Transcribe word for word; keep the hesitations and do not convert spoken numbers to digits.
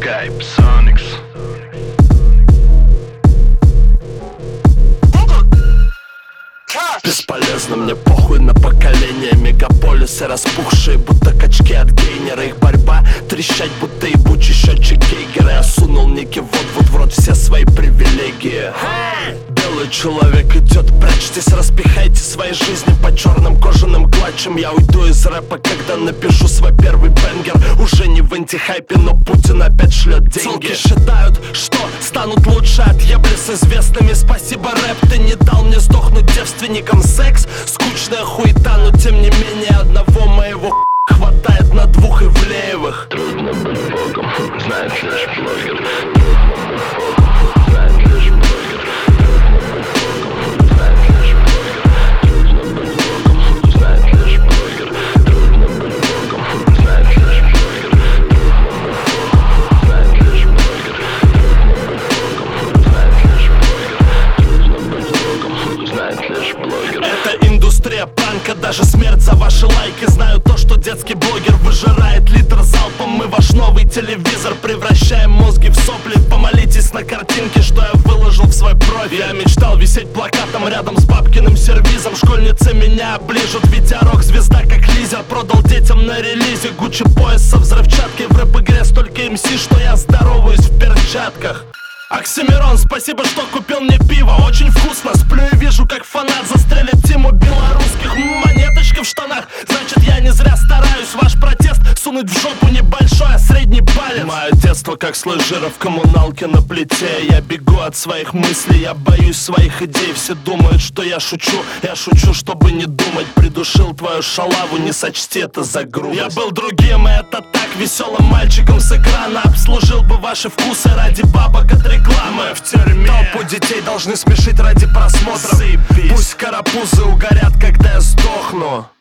Skype Sonics. Бесполезно, мне похуй на поколение. Мегаполисы распухшие, будто качки от гейнера. Их борьба трещать, будто ебучий счетчик Гейгера. Я сунул ники вот-вот в рот все свои привилегии. Белый человек идет, прячьтесь, распихайте свои жизни по черным кожаным клатчам. Я уйду из рэпа, когда напишу свой первый бенгер. Уже не в антихайпе, но Путин опять шлет деньги. Целки считают, что станут лучше от ебли с известными. Спасибо, рэп, ты не дал мне сдохнуть девственником. Секс, скучная хуета, но тем не менее одного моего хватает на двух Ивлеевых. Трудно быть богом, знает лишь блогер. Трудно быть богом, знает лишь блогер. Трудно быть богом, знает лишь блогер. Трудно быть богом, знает лишь блогер. Трудно быть богом, знает лишь блогер. Трудно быть богом, знает лишь блогер. Это индустрия пранка, даже смерть за ваши лайки. Знаю то, что детский блогер выжирает литр залпом. Мы ваш новый телевизор превращаем мозги в сопли. Помолитесь на картинке, что я выложил в свой профиль. Я мечтал висеть плакатом рядом с бабкиным сервизом. Школьницы меня оближут, ведь я рок-звезда как лизер. Продал детям на релизе Гуччи пояс со взрывчаткой. В рэп-игре столько эм си, что я здороваюсь в перчатках. Оксимирон, спасибо, что купил мне пиво. Очень вкусно, сплю и вижу, как фанат застрелит тиму белорусских. Монеточка в штанах, значит я не зря стараюсь. Ваш протест сунуть в жопу небольшой, а средний палец. Мое детство как слой жира в коммуналке на плите. Я бегу от своих мыслей, я боюсь своих идей. Все думают, что я шучу, я шучу, чтобы не думать. Придушил твою шалаву, не сочти это за грубость. Я был другим, и это так, веселым мальчиком с экрана. Обслужил бы ваши вкусы ради бабок от рекламы. В тюрьме толпу детей должны смешить ради просмотра. Пусть карапузы угорят, когда я сдохну.